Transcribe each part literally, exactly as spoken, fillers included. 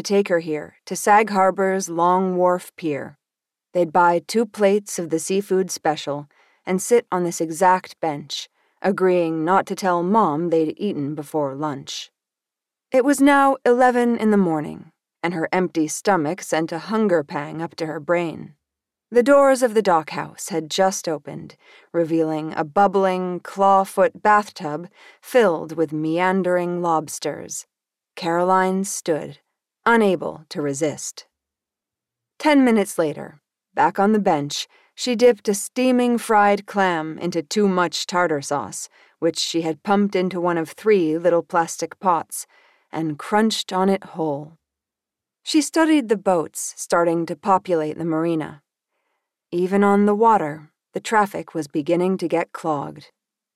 to take her here, to Sag Harbor's Long Wharf Pier. They'd buy two plates of the seafood special and sit on this exact bench, agreeing not to tell Mom they'd eaten before lunch. It was now eleven in the morning, and her empty stomach sent a hunger pang up to her brain. The doors of the dockhouse had just opened, revealing a bubbling, clawfoot bathtub filled with meandering lobsters. Caroline stood, unable to resist. Ten minutes later, back on the bench, she dipped a steaming fried clam into too much tartar sauce, which she had pumped into one of three little plastic pots, and crunched on it whole. She studied the boats starting to populate the marina. Even on the water, the traffic was beginning to get clogged.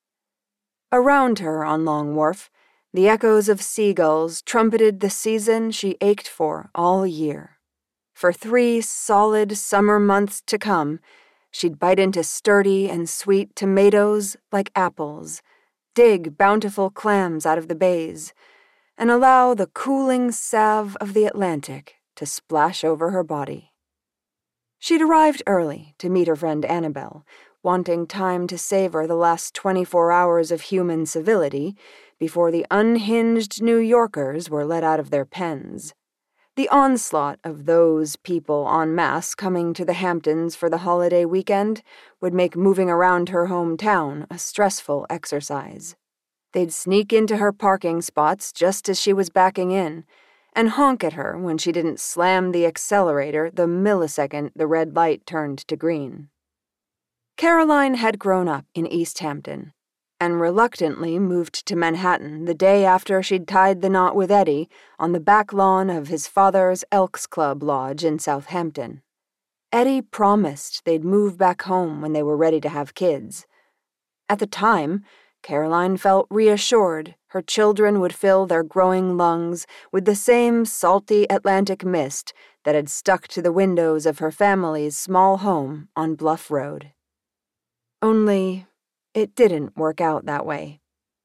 Around her on Long Wharf, the echoes of seagulls trumpeted the season she ached for all year. For three solid summer months to come, she'd bite into sturdy and sweet tomatoes like apples, dig bountiful clams out of the bays, and allow the cooling salve of the Atlantic to splash over her body. She'd arrived early to meet her friend Annabelle, wanting time to savor the last twenty-four hours of human civility before the unhinged New Yorkers were let out of their pens. The onslaught of those people en masse coming to the Hamptons for the holiday weekend would make moving around her hometown a stressful exercise. They'd sneak into her parking spots just as she was backing in, and honk at her when she didn't slam the accelerator the millisecond the red light turned to green. Caroline had grown up in East Hampton, and reluctantly moved to Manhattan the day after she'd tied the knot with Eddie on the back lawn of his father's Elks Club lodge in Southampton. Eddie promised they'd move back home when they were ready to have kids. At the time, Caroline felt reassured her children would fill their growing lungs with the same salty Atlantic mist that had stuck to the windows of her family's small home on Bluff Road. Only, it didn't work out that way.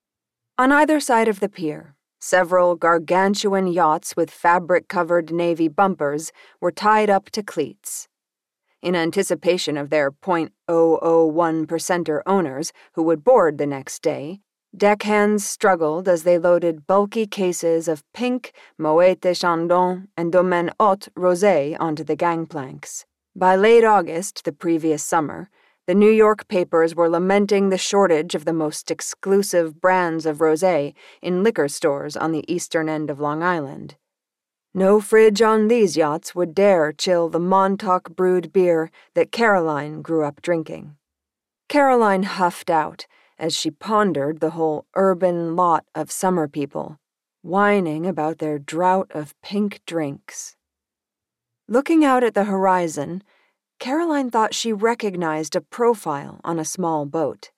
On either side of the pier, several gargantuan yachts with fabric-covered navy bumpers were tied up to cleats. In anticipation of their point zero zero one percenter owners who would board the next day, deckhands struggled as they loaded bulky cases of pink Moet de Chandon and Domaine Haute rosé onto the gangplanks. By late August the previous summer, the New York papers were lamenting the shortage of the most exclusive brands of rosé in liquor stores on the eastern end of Long Island. No fridge on these yachts would dare chill the Montauk brewed beer that Caroline grew up drinking. Caroline huffed out as she pondered the whole urban lot of summer people, whining about their drought of pink drinks. Looking out at the horizon, Caroline thought she recognized a profile on a small boat.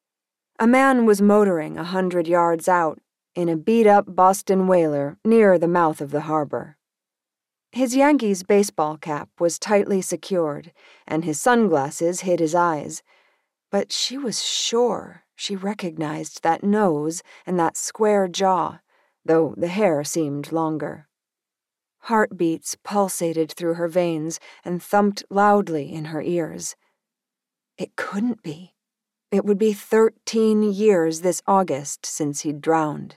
A man was motoring a hundred yards out in a beat-up Boston whaler near the mouth of the harbor. His Yankees baseball cap was tightly secured, and his sunglasses hid his eyes, but she was sure she recognized that nose and that square jaw, though the hair seemed longer. Heartbeats pulsated through her veins and thumped loudly in her ears. It couldn't be. It would be thirteen years this August since he'd drowned.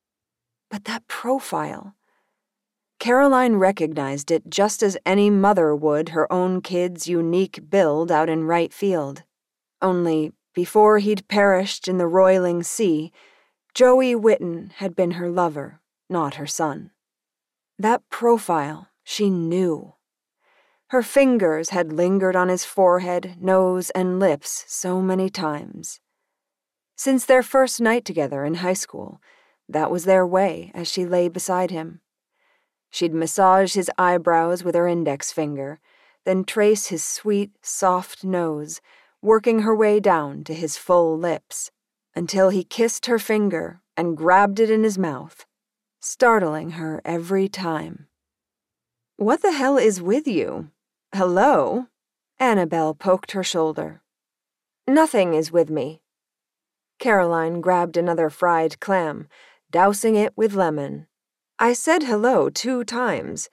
But that profile... Caroline recognized it just as any mother would her own kid's unique build out in right field. Only, before he'd perished in the roiling sea, Joey Whitten had been her lover, not her son. That profile she knew. Her fingers had lingered on his forehead, nose, and lips so many times. Since their first night together in high school, that was their way as she lay beside him. She'd massage his eyebrows with her index finger, then trace his sweet, soft nose, working her way down to his full lips, until he kissed her finger and grabbed it in his mouth, startling her every time. "What the hell is with you? Hello?" Annabelle poked her shoulder. "Nothing is with me." Caroline grabbed another fried clam, dousing it with lemon. "I said hello two times.